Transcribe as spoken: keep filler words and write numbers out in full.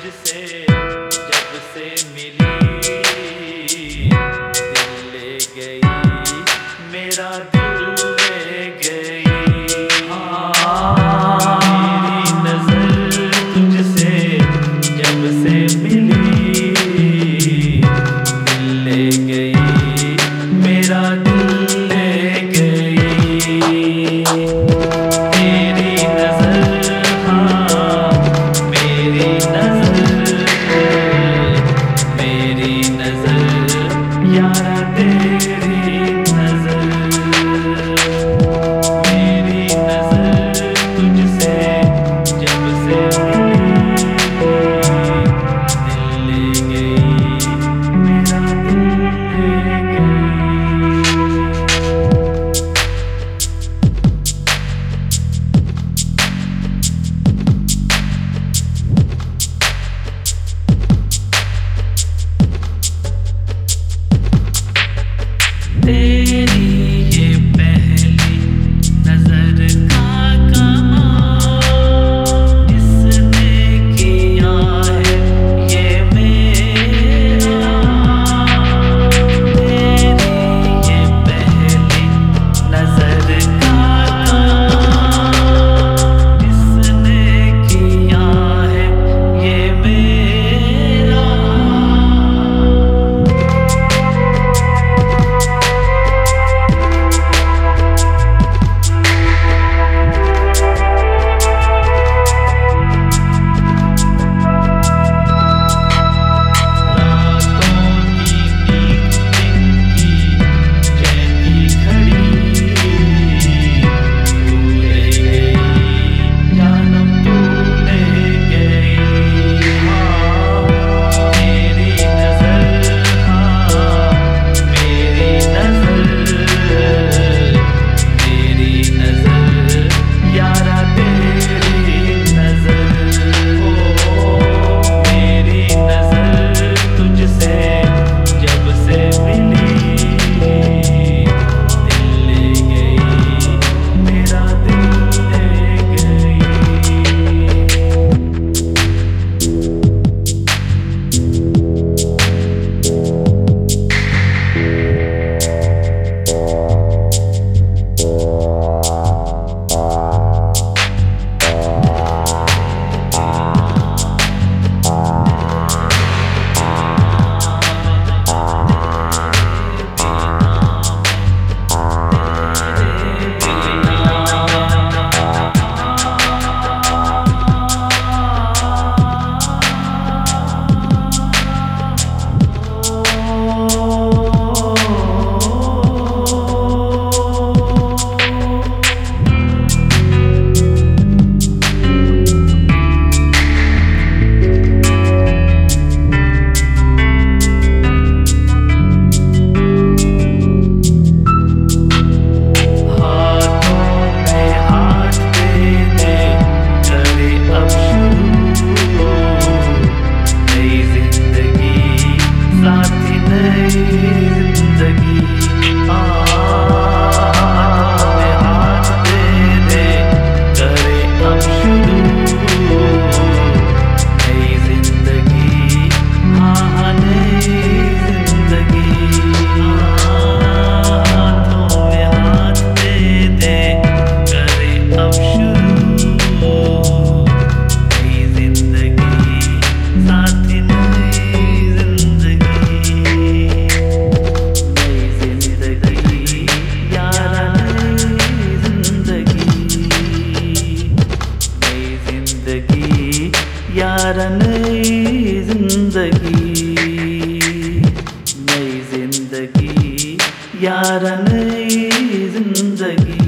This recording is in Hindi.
तुझसे जब से मिली दिल ले गई, मेरा दिल ले गई। हाँ, मेरी नजर तुझसे जब से मिली दिल ले गई, मेरा दिल ले गई। तेरी नजर, हाँ मेरी नजर, मेरी नजर यारा तेरी नजर, मेरी नजर तुझसे जब से मिली दिल ले गई, मेरा दिल ले गई। तेरी ये पहली नजर का कमाल किसने किया है ये मेरा। तेरी ये पहली नजर का कमाल किसने किया है ये मेरा। यारा नई जिंदगी, नई जिंदगी यारा नई जिंदगी।